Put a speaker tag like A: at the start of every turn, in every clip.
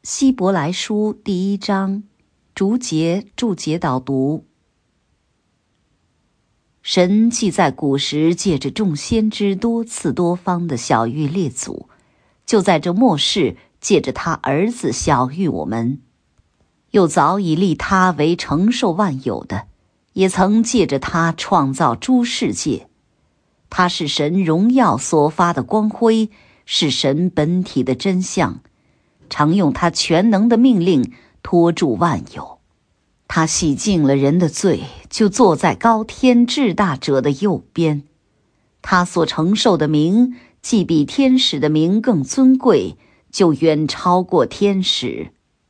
A: 希伯来书第1章注解导读。神既在古时借着众先知多次多方的晓谕列祖，就在这末世借着他儿子晓谕我们，又早已立他为承受万有的，也曾借着他创造诸世界。他是神荣耀所发的光辉，是神本体的真相，常用他全能的命令托住万有。他洗净了人的罪，就坐在高天至大者的右边。他所承受的名，既比天使的名更尊贵，就远超过天使。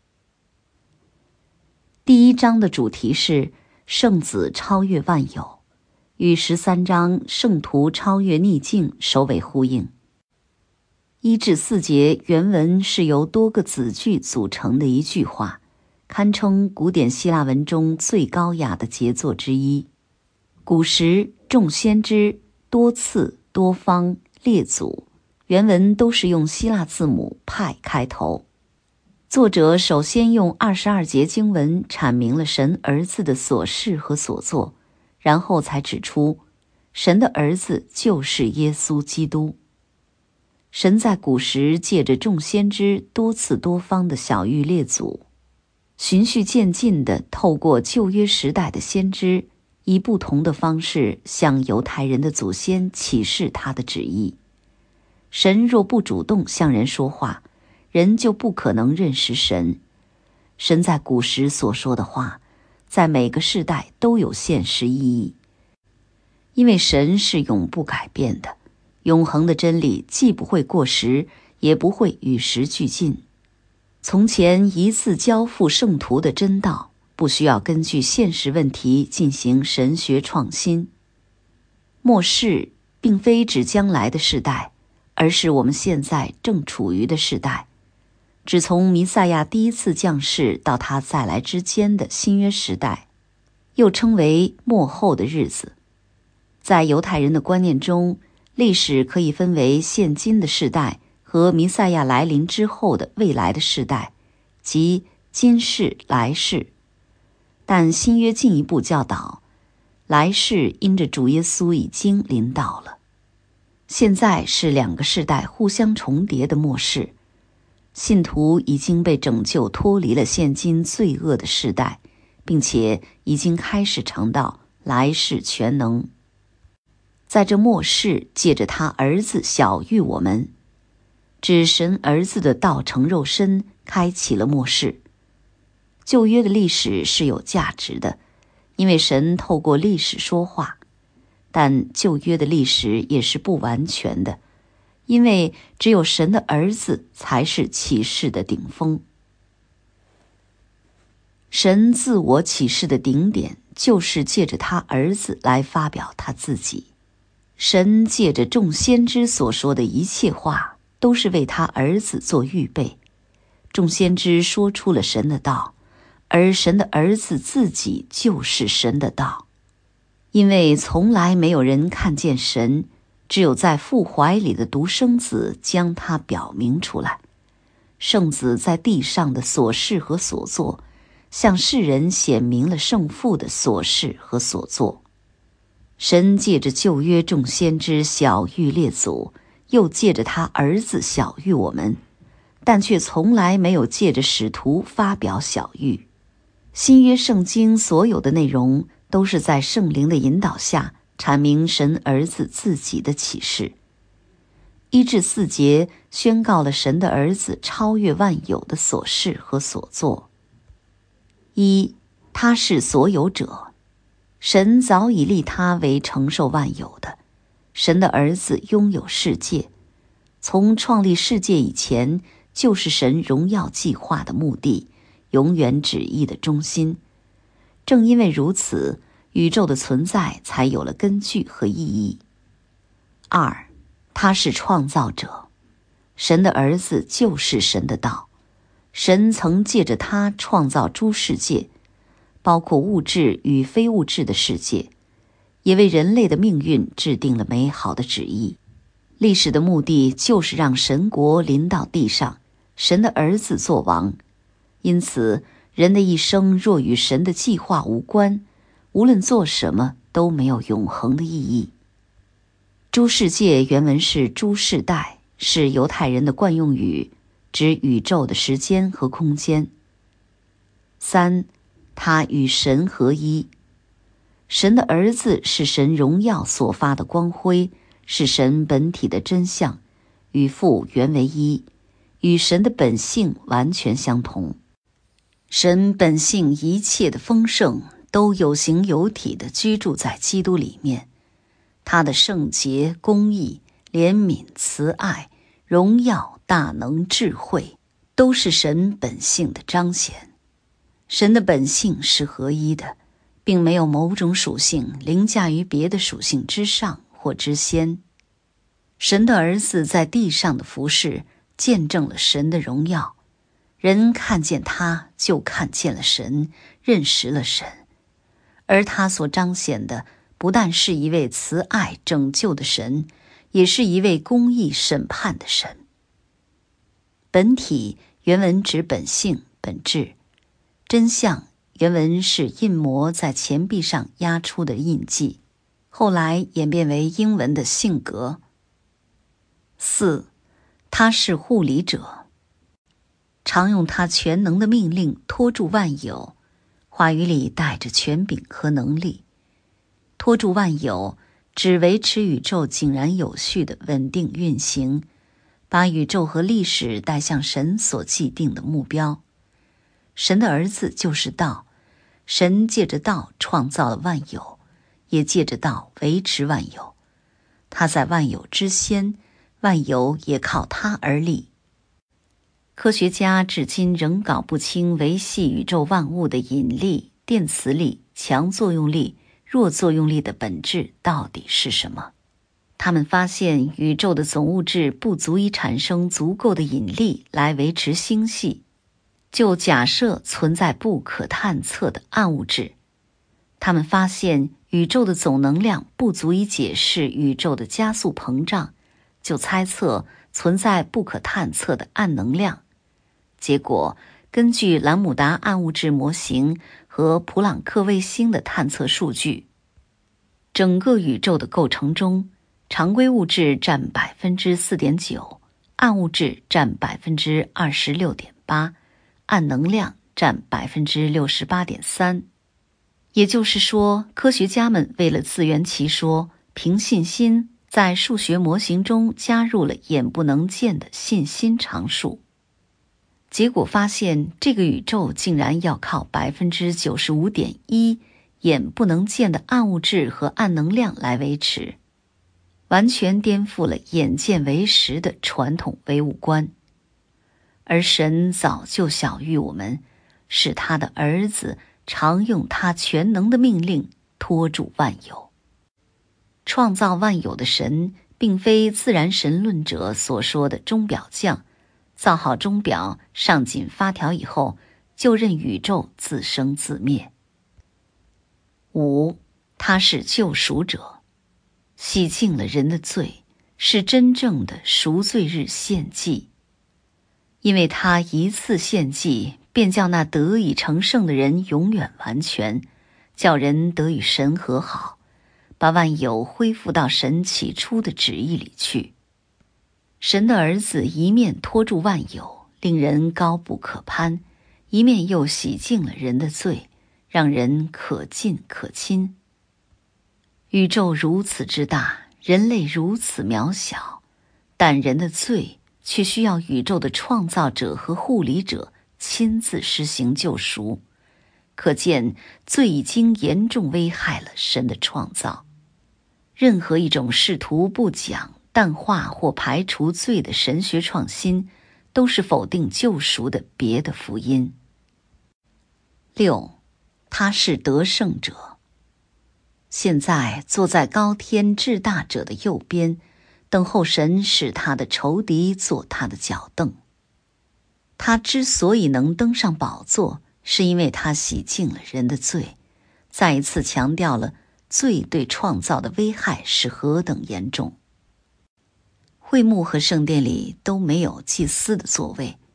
A: 第1章的主题是圣子超越万有，与13章圣徒超越逆境首尾呼应。1至4节原文是由多个子句组成的一句话，堪称古典希腊文中最高雅的杰作之一。古时众先知、多次、多方、列祖，原文都是用希腊字母派开头。作者首先用22节经文阐明了神儿子的所事和所作，然后才指出神的儿子就是耶稣基督。神在古时借着众先知多次多方的晓谕列祖，循序渐进地透过旧约时代的先知，以不同的方式向犹太人的祖先启示他的旨意。神若不主动向人说话，人就不可能认识神。神在古时所说的话，在每个世代都有现实意义，因为神是永不改变的，永恒的真理既不会过时，也不会与时俱进。从前一次交付圣徒的真道，不需要根据现实问题进行神学创新。末世并非指将来的世代，而是我们现在正处于的世代，只从弥赛亚第一次降世到他再来之间的新约时代，又称为末后的日子。在犹太人的观念中，历史可以分为现今的世代和弥赛亚来临之后的未来的世代，即今世、来世。但新约进一步教导，来世因着主耶稣已经临到了。现在是2个世代互相重叠的末世，信徒已经被拯救脱离了现今罪恶的世代，并且已经开始尝到来世全能。在这末世借着他儿子晓谕我们，指神儿子的道成肉身开启了末世。旧约的历史是有价值的，因为神透过历史说话，但旧约的历史也是不完全的，因为只有神的儿子才是启示的顶峰。神自我启示的顶点就是借着他儿子来发表他自己。神借着众先知所说的一切话，都是为他儿子做预备。众先知说出了神的道，而神的儿子自己就是神的道。因为从来没有人看见神，只有在父怀里的独生子将他表明出来。圣子在地上的所事和所作，向世人显明了圣父的所事和所作。神借着旧约众先知晓谕列祖，又借着他儿子晓谕我们，但却从来没有借着使徒发表晓谕。新约圣经所有的内容都是在圣灵的引导下阐明神儿子自己的启示。1至4节宣告了神的儿子超越万有的所事和所作。1，他是所有者，神早已立他为承受万有的。神的儿子拥有世界，从创立世界以前，就是神荣耀计划的目的，永远旨意的中心。正因为如此，宇宙的存在才有了根据和意义。2，他是创造者，神的儿子就是神的道。神曾借着他创造诸世界，包括物质与非物质的世界，也为人类的命运制定了美好的旨意。历史的目的就是让神国临到地上，神的儿子作王， 因此，人的一生若与神的计划无关，无论做什么都没有永恒的意义。诸世界原文是诸世代，是犹太人的惯用语，指宇宙的时间和空间。3，他与神合一。神的儿子是神荣耀所发的光辉，是神本体的真相，与父原为一，与神的本性完全相同。神本性一切的丰盛都有形有体地居住在基督里面，他的圣洁、公义、怜悯、慈爱、荣耀、大能、智慧，都是神本性的彰显。神的本性是合一的，并没有某种属性凌驾于别的属性之上或之先。神的儿子在地上的服事，见证了神的荣耀。人看见他，就看见了神，认识了神。而他所彰显的，不但是一位慈爱拯救的神，也是一位公义审判的神。本体原文指本性、本质。真相原文是印模在钱币上压出的印记，后来演变为英文的性格。4，他是护理者。常用他全能的命令托住万有，话语里带着权柄和能力。托住万有，只维持宇宙井然有序的稳定运行，把宇宙和历史带向神所既定的目标。神的儿子就是道，神借着道创造了万有，也借着道维持万有。他在万有之先，万有也靠他而立。科学家至今仍搞不清维系宇宙万物的引力、电磁力、强作用力、弱作用力的本质到底是什么。他们发现宇宙的总物质不足以产生足够的引力来维持星系，就假设存在不可探测的暗物质。他们发现宇宙的总能量不足以解释宇宙的加速膨胀，就猜测存在不可探测的暗能量。结果，根据兰姆达暗物质模型和普朗克卫星的探测数据，整个宇宙的构成中，常规物质占 4.9%， 暗物质占 26.8%， 暗能量占 68.3%。也就是说，科学家们为了自圆其说，凭信心在数学模型中加入了眼不能见的信心常数。结果发现，这个宇宙竟然要靠 95.1% 眼不能见的暗物质和暗能量来维持，完全颠覆了眼见为实的传统唯物观。而神早就晓谕我们，是他的儿子常用他全能的命令托住万有。创造万有的神，并非自然神论者所说的钟表匠，造好钟表，上紧发条以后，就任宇宙自生自灭。5，他是救赎者，洗净了人的罪，是真正的赎罪日献祭。因为他一次献祭，便叫那得以成圣的人永远完全，叫人得与神和好，把万有恢复到神起初的旨意里去。神的儿子一面托住万有，令人高不可攀，一面又洗净了人的罪，让人可近可亲。宇宙如此之大，人类如此渺小，但人的罪却需要宇宙的创造者和护理者亲自施行救赎。可见罪已经严重危害了神的创造。任何一种试图不讲、淡化或排除罪的神学创新，都是否定救赎的别的福音。6，他是得胜者。现在坐在高天至大者的右边，等候神使他的仇敌做他的脚凳。他之所以能登上宝座，是因为他洗净了人的罪，再一次强调了罪对创造的危害是何等严重。会幕和圣殿里都没有祭司的座位，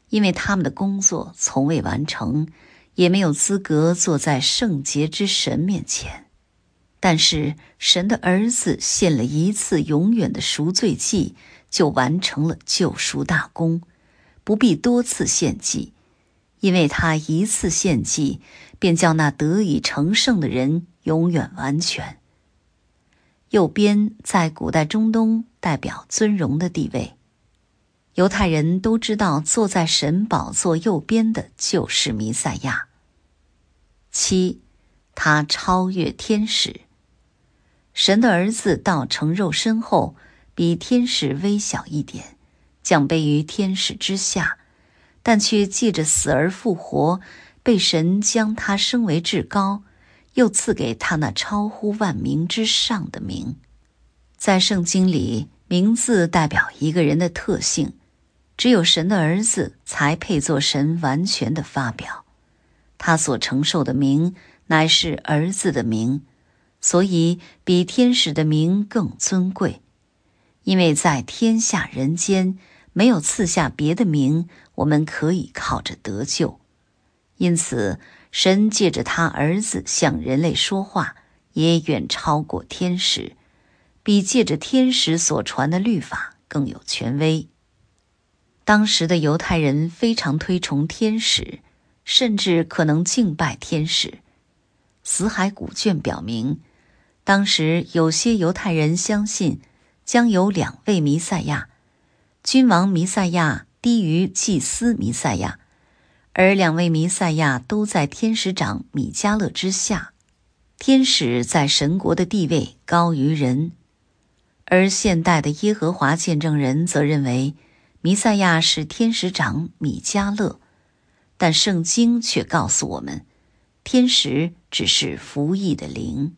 A: 因为他们的工作从未完成，也没有资格坐在圣洁之神面前。但是神的儿子献了一次永远的赎罪祭，就完成了救赎大功，不必多次献祭，因为他一次献祭，便叫那得以成圣的人永远完全。右边在古代中东代表尊荣的地位，犹太人都知道坐在神宝座右边的就是弥赛亚。7，他超越天使。神的儿子道成肉身后，比天使微小一点，降卑于天使之下，但却借着死而复活，被神将他升为至高，又赐给他那超乎万名之上的名。在圣经里，名字代表一个人的特性，只有神的儿子才配作神完全的发表。他所承受的名乃是儿子的名，所以比天使的名更尊贵。因为在天下人间没有赐下别的名，我们可以靠着得救。因此神借着他儿子向人类说话，也远超过天使，比借着天使所传的律法更有权威。当时的犹太人非常推崇天使，甚至可能敬拜天使。死海古卷表明，当时有些犹太人相信将有2位弥赛亚，君王弥赛亚低于祭司弥赛亚，而2位弥赛亚都在天使长米迦勒之下。天使在神国的地位高于人，而现代的耶和华见证人则认为弥赛亚是天使长米迦勒，但圣经却告诉我们，天使只是服役的灵。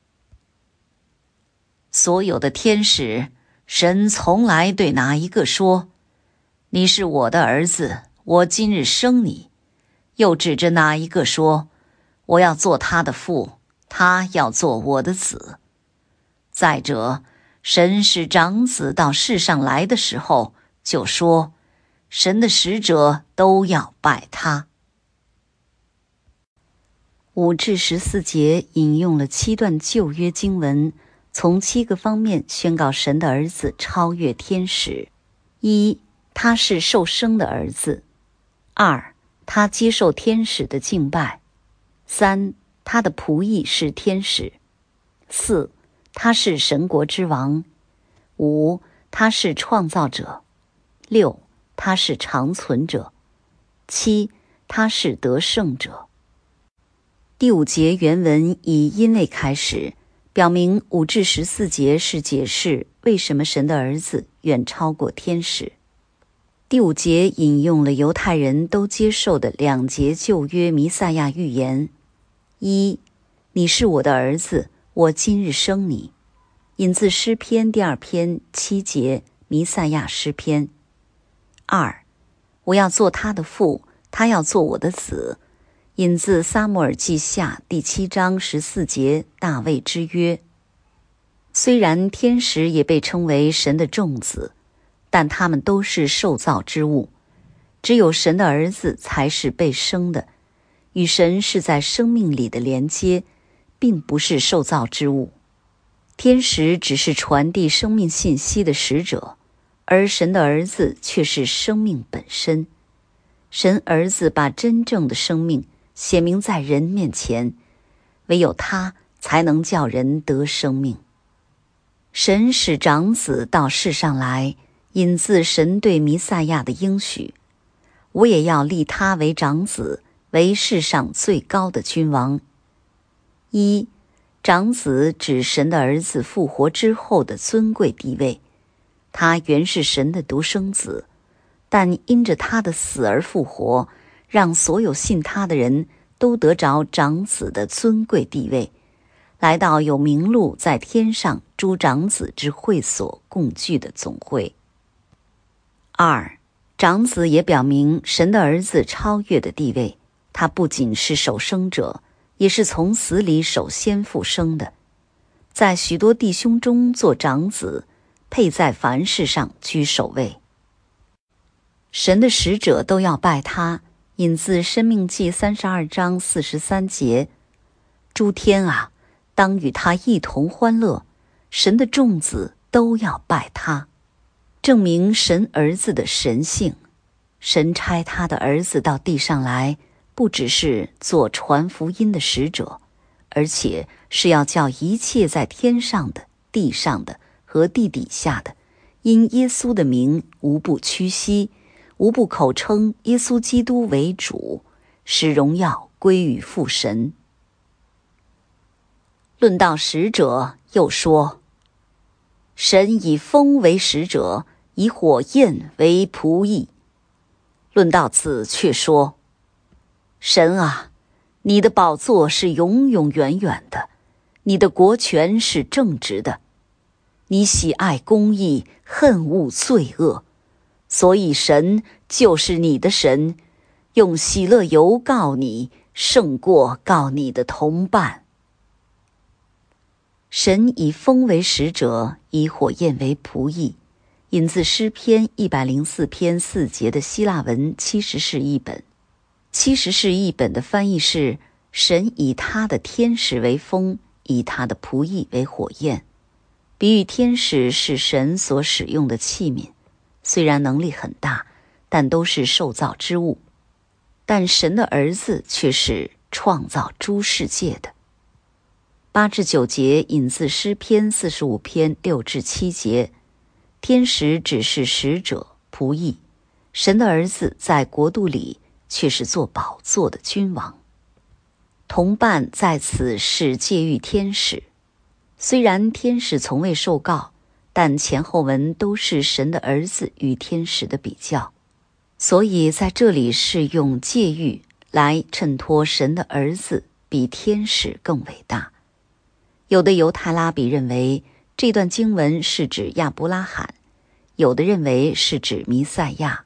A: 所有的天使，神从来对哪一个说，你是我的儿子，我今日生你，又指着哪一个说，我要做他的父，他要做我的子。再者，神使长子到世上来的时候，就说神的使者都要拜他。5至14节引用了7段旧约经文，从7个方面宣告神的儿子超越天使。1，他是受生的儿子。2，他接受天使的敬拜。3，他的仆役是天使。4，他是神国之王。5，他是创造者。6，他是长存者。7，他是得胜者。第5节原文以因为开始，表明5至14节是解释为什么神的儿子远超过天使。第5节引用了犹太人都接受的2节旧约弥赛亚预言。1，你是我的儿子，我今日生你，引自诗篇第2篇7节弥赛亚诗篇。2，我要做他的父，他要做我的子，引自撒母耳记下第7章14节大卫之约。虽然天使也被称为神的众子，但他们都是受造之物，只有神的儿子才是被生的，与神是在生命里的连接，并不是受造之物。天使只是传递生命信息的使者，而神的儿子却是生命本身。神儿子把真正的生命显明在人面前，唯有他才能叫人得生命。神使长子到世上来，引自神对弥赛亚的应许，我也要立他为长子，为世上最高的君王。1，长子指神的儿子复活之后的尊贵地位，他原是神的独生子，但因着他的死而复活，让所有信他的人都得着长子的尊贵地位，来到有名录在天上诸长子之会所共聚的总会。2，长子也表明神的儿子超越的地位，他不仅是首生者，也是从死里首先复生的，在许多弟兄中做长子，配在凡事上居首位。 神的使者都要拜他，引自申命记32章43节。诸天啊，当与他一同欢乐，神的众子都要拜他，证明神儿子的神性。神差他的儿子到地上来，不只是做传福音的使者，而且是要叫一切在天上的、地上的和地底下的，因耶稣的名无不屈膝，无不口称耶稣基督为主，使荣耀归于父神。论到使者，又说：神以风为使者，以火焰为仆役。论到此，却说：神啊，你的宝座是永永远远的，你的国权是正直的，你喜爱公义，恨恶罪恶，所以神就是你的神，用喜乐油告你，胜过告你的同伴。神以风为使者，以火焰为仆役，引自诗篇104篇4节的希腊文70士译本。70士译本的翻译是：神以他的天使为风，以他的仆役为火焰。比喻天使是神所使用的器皿，虽然能力很大，但都是受造之物。但神的儿子却是创造诸世界的。8至9节引自诗篇45篇6至7节。天使只是使者、仆役，神的儿子在国度里却是做宝座的君王。同伴在此是借喻天使，虽然天使从未受告，但前后文都是神的儿子与天使的比较，所以在这里是用借喻来衬托神的儿子比天使更伟大。有的犹太拉比认为这段经文是指亚伯拉罕，有的认为是指弥赛亚。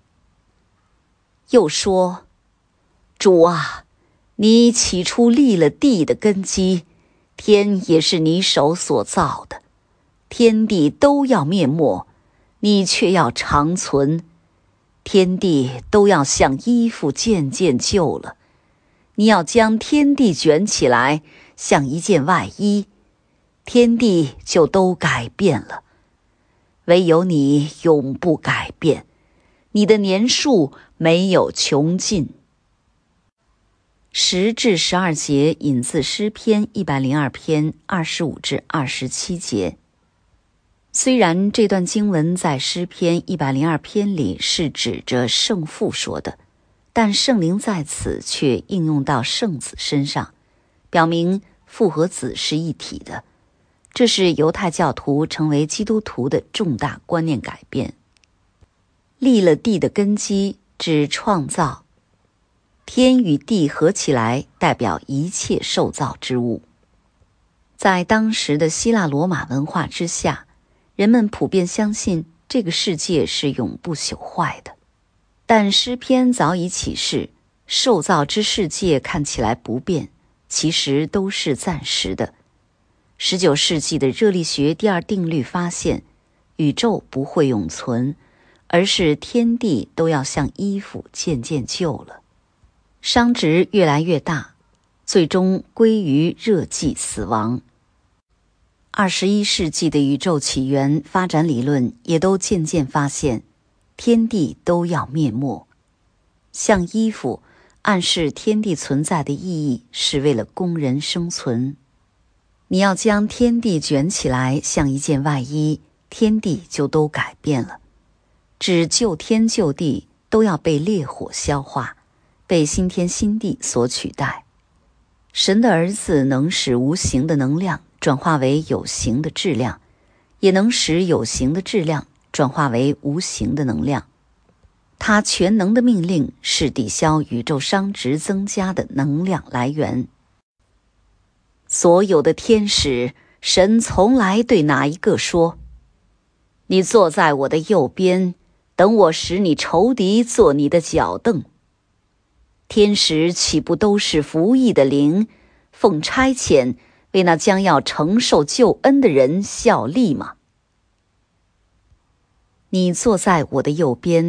A: 又说：主啊，你起初立了地的根基，天也是你手所造的，天地都要灭没，你却要长存，天地都要像衣服渐渐旧了，你要将天地卷起来，像一件外衣，天地就都改变了。唯有你永不改变，你的年数没有穷尽。10至12节引自诗篇102篇25至27节。虽然这段经文在诗篇102篇里是指着圣父说的，但圣灵在此却应用到圣子身上，表明父和子是一体的。这是犹太教徒成为基督徒的重大观念改变。立了地的根基指创造，天与地合起来代表一切受造之物。在当时的希腊罗马文化之下，人们普遍相信这个世界是永不朽坏的。但诗篇早已启示，受造之世界看起来不变，其实都是暂时的。19世纪的热力学第二定律发现，宇宙不会永存，而是天地都要像衣服渐渐旧了，熵值越来越大，最终归于热寂死亡。21世纪的宇宙起源发展理论也都渐渐发现，天地都要灭没。像衣服暗示天地存在的意义是为了供人生存。你要将天地卷起来，像一件外衣，天地就都改变了。指旧天旧地都要被烈火消化，被新天新地所取代。神的儿子能使无形的能量转化为有形的质量，也能使有形的质量转化为无形的能量。他全能的命令是抵消宇宙熵值增加的能量来源。所有的天使，神从来对哪一个说：你坐在我的右边，等我使你仇敌做你的脚凳。天使岂不都是服役的灵，奉差遣为那将要承受救恩的人效力吗？你坐在我的右边，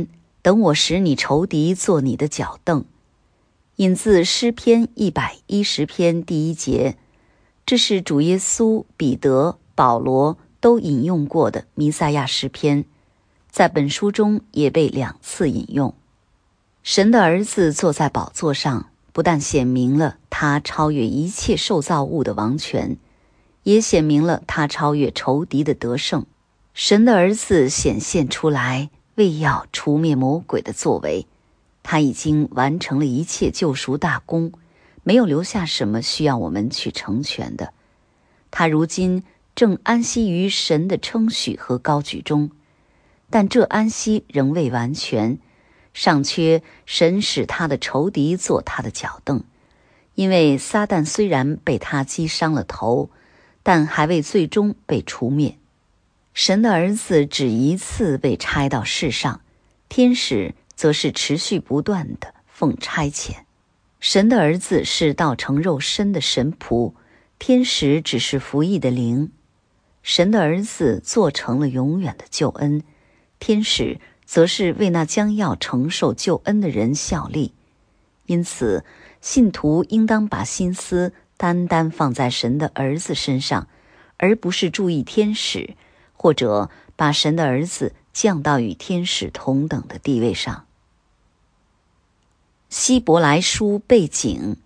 A: 等我使你仇敌做你的脚凳。引自诗篇110篇第1节，这是主耶稣、彼得、保罗都引用过的弥赛亚诗篇，在本书中也被2次引用。神的儿子坐在宝座上，不但显明了他超越一切受造物的王权，也显明了他超越仇敌的得胜。神的儿子显现出来，为要除灭魔鬼的作为。他已经完成了一切救赎大功，没有留下什么需要我们去成全的。他如今正安息于神的称许和高举中，但这安息仍未完全，尚缺神使他的仇敌做他的脚凳。因为撒旦虽然被他击伤了头，但还未最终被除灭。神的儿子只一次被差到世上，天使则是持续不断的奉差遣。神的儿子是道成肉身的神仆，天使只是服役的灵。神的儿子做成了永远的救恩，天使则是为那将要承受救恩的人效力。因此，信徒应当把心思单单放在神的儿子身上，而不是注意天使，或者把神的儿子降到与天使同等的地位上。希伯来书背景。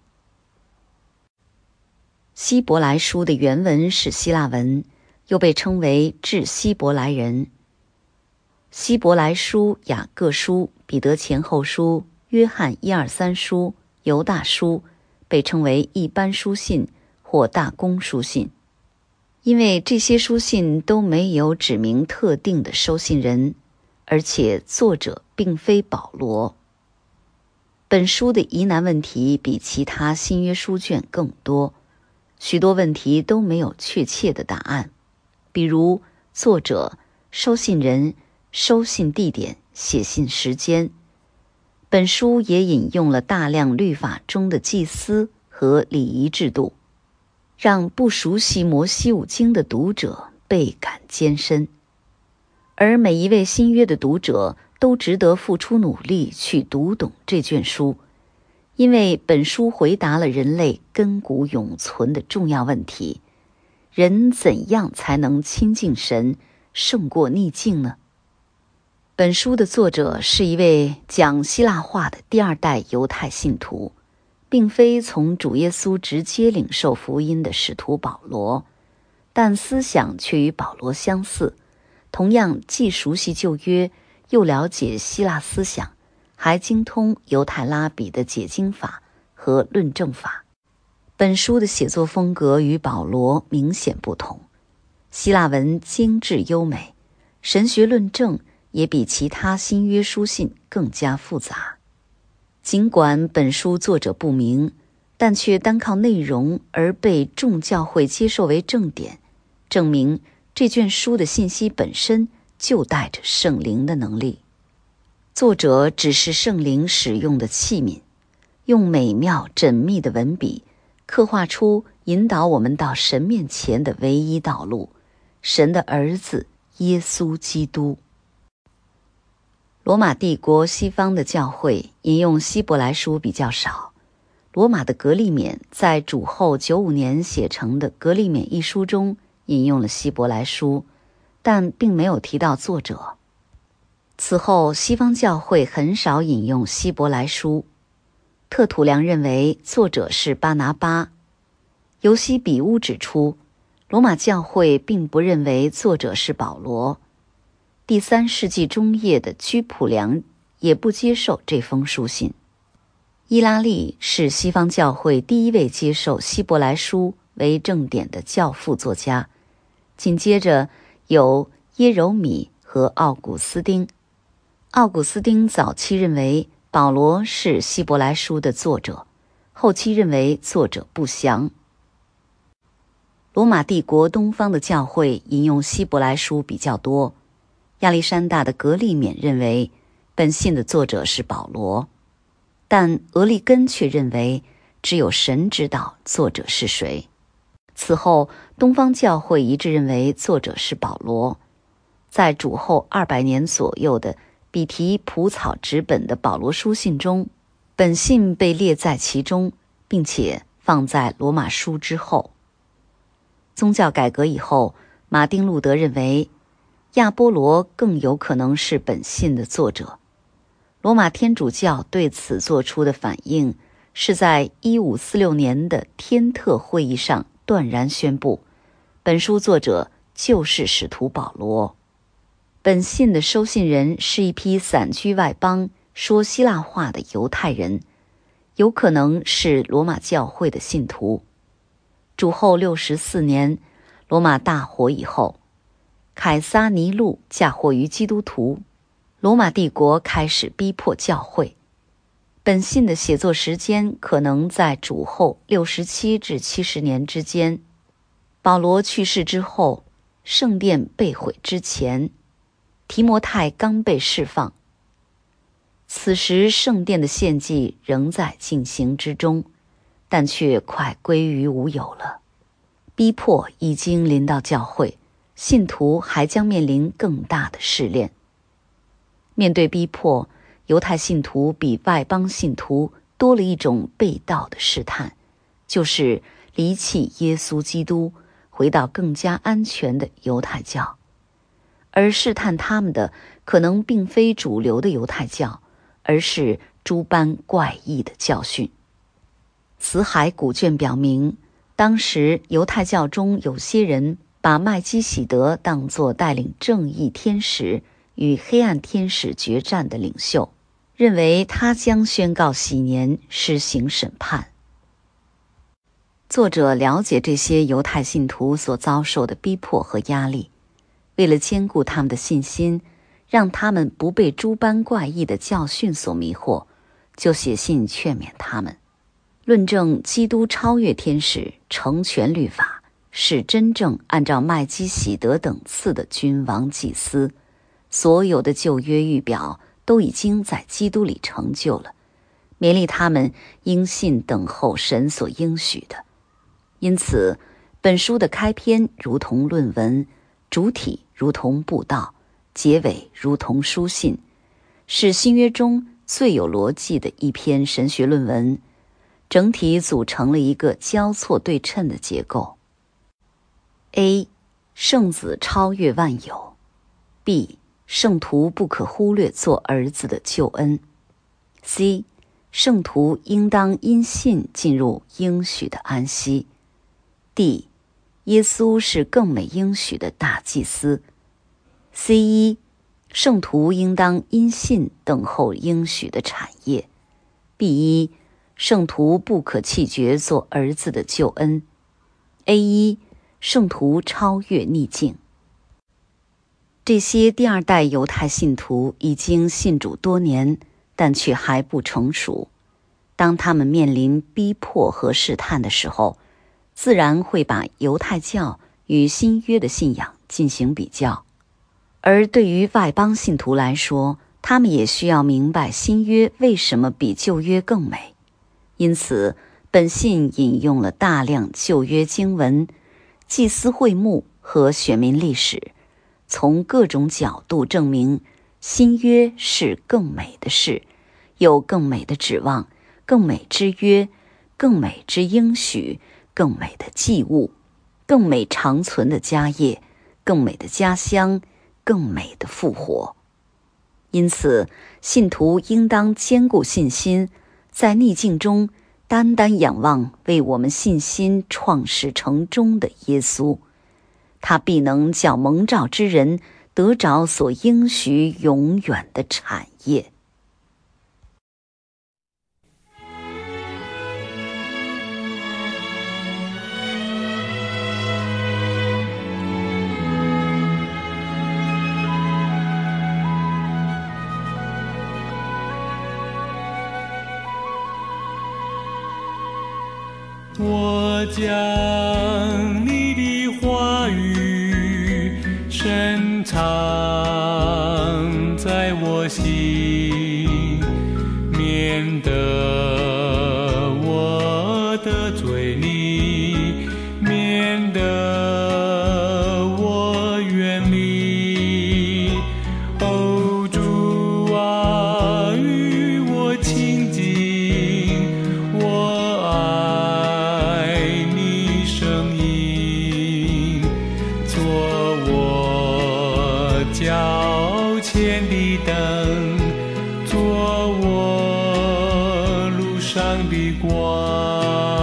A: 希伯来书的原文是希腊文，又被称为致希伯来人。希伯来书、雅各书、彼得前后书、约翰1、2、3书、犹大书被称为一般书信或大公书信，因为这些书信都没有指明特定的收信人，而且作者并非保罗。本书的疑难问题比其他新约书卷更多，许多问题都没有确切的答案，比如作者、收信人、收信地点、写信时间。本书也引用了大量律法中的祭司和礼仪制度，让不熟悉摩西五经的读者倍感艰深。而每一位新约的读者都值得付出努力去读懂这卷书，因为本书回答了人类亘古永存的重要问题：人怎样才能亲近神，胜过逆境呢？本书的作者是一位讲希腊话的第2代犹太信徒，并非从主耶稣直接领受福音的使徒保罗，但思想却与保罗相似，同样既熟悉旧约，又了解希腊思想，还精通犹太拉比的解经法和论证法。本书的写作风格与保罗明显不同，希腊文精致优美，神学论证也比其他新约书信更加复杂。尽管本书作者不明，但却单靠内容而被众教会接受为正典，证明这卷书的信息本身就带着圣灵的能力。作者只是圣灵使用的器皿，用美妙缜密的文笔刻画出引导我们到神面前的唯一道路，神的儿子耶稣基督。罗马帝国西方的教会引用希伯来书比较少，罗马的格利勉在主后95年写成的《格利勉》一书中引用了希伯来书，但并没有提到作者。此后西方教会很少引用希伯来书，特土良认为作者是巴拿巴。尤西比乌指出，罗马教会并不认为作者是保罗。第3世纪中叶的居普良也不接受这封书信。伊拉利是西方教会第一位接受希伯来书为正典的教父作家，紧接着有耶柔米和奥古斯丁。奥古斯丁早期认为保罗是希伯来书的作者，后期认为作者不详。罗马帝国东方的教会引用希伯来书比较多，亚历山大的格利勉认为本信的作者是保罗，但俄利根却认为只有神知道作者是谁。此后东方教会一致认为作者是保罗。在主后200年左右的笔题蒲草纸本的保罗书信中，本信被列在其中，并且放在罗马书之后。宗教改革以后，马丁路德认为亚波罗更有可能是本信的作者。罗马天主教对此做出的反应是在1546年的天特会议上断然宣布，本书作者就是使徒保罗。本信的收信人是一批散居外邦、说希腊话的犹太人，有可能是罗马教会的信徒。主后64年，罗马大火以后，凯撒尼禄嫁祸于基督徒，罗马帝国开始逼迫教会。本信的写作时间可能在主后67至70年之间，保罗去世之后，圣殿被毁之前，提摩太刚被释放。此时圣殿的献祭仍在进行之中，但却快归于无有了。逼迫已经临到教会，信徒还将面临更大的试炼。面对逼迫，犹太信徒比外邦信徒多了一种被盗的试探，就是离弃耶稣基督，回到更加安全的犹太教。而试探他们的可能并非主流的犹太教，而是诸般怪异的教训。死海古卷表明，当时犹太教中有些人把麦基洗德当作带领正义天使与黑暗天使决战的领袖，认为他将宣告禧年，施行审判。作者了解这些犹太信徒所遭受的逼迫和压力，为了兼顾他们的信心，让他们不被诸般怪异的教训所迷惑，就写信劝勉他们，论证基督超越天使，成全律法，是真正按照麦基洗德等次的君王祭司。所有的旧约预表都已经在基督里成就了，勉励他们应信等候神所应许的。因此，本书的开篇如同论文，主体如同布道，结尾如同书信，是新约中最有逻辑的一篇神学论文，整体组成了一个交错对称的结构。A. 圣子超越万有。 B. 圣徒不可忽略做儿子的救恩。 C. 圣徒应当因信进入应许的安息。 D. 耶稣是更美应许的大祭司。 C1. 圣徒应当因信等候应许的产业。 B1. 圣徒不可弃绝做儿子的救恩。 A1. 圣徒超越逆境。这些第二代犹太信徒已经信主多年，但却还不成熟。当他们面临逼迫和试探的时候，自然会把犹太教与新约的信仰进行比较。而对于外邦信徒来说，他们也需要明白新约为什么比旧约更美。因此，本信引用了大量旧约经文、祭司会幕和选民历史，从各种角度证明新约是更美的事，有更美的指望，更美之约，更美之应许，更美的祭物，更美长存的家业，更美的家乡，更美的复活。因此，信徒应当坚固信心，在逆境中单单仰望为我们信心创始成终的耶稣，他必能叫蒙召之人得着所应许永远的产业。
B: 我将你的话语深藏在我心，免得我得罪你，免得我远离。哦，主脚前的灯，做我路上的光。